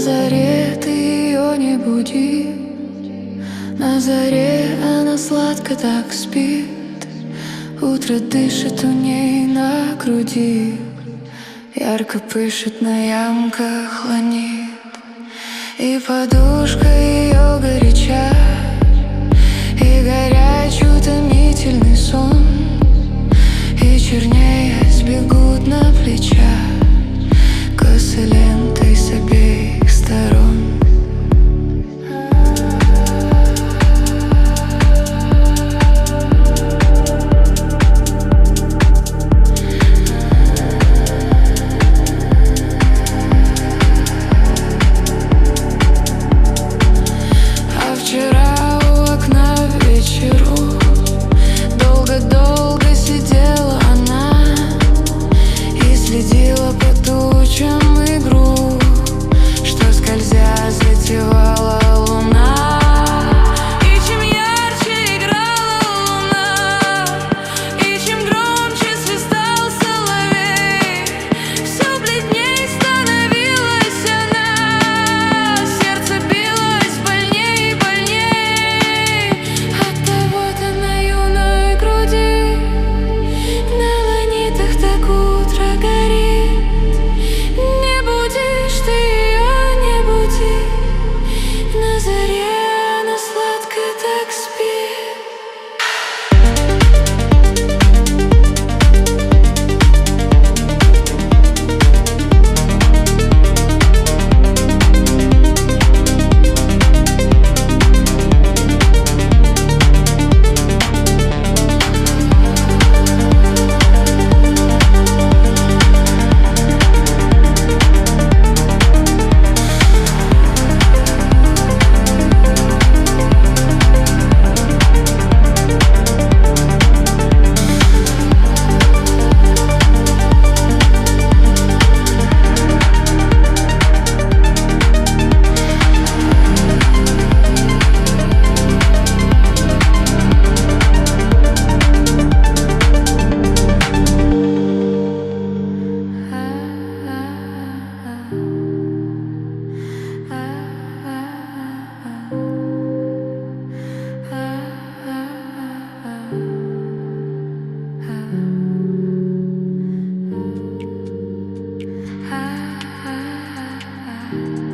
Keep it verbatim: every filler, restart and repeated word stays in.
заре ты ее не буди, на заре она сладко так спит. Утро дышит у ней на груди, ярко пышет, на ямках ланит. И подушка ее горяча, и горячий утомительный сон, и чернее сбегут на плечах косы лентой с обеих сторон. Вчера у окна в вечеру долго-долго сидела она и следила по тучам игру, что скользя затевала луна. И чем ярче играла луна, и чем громче свистал соловей, все бледней становилась она, сердце билось больней и больней. Оттого-то на юной груди на ланитах так утро горит. Не будешь ты ее, не буди, на заре она сладко так спит. Ah, ah, ah, ah.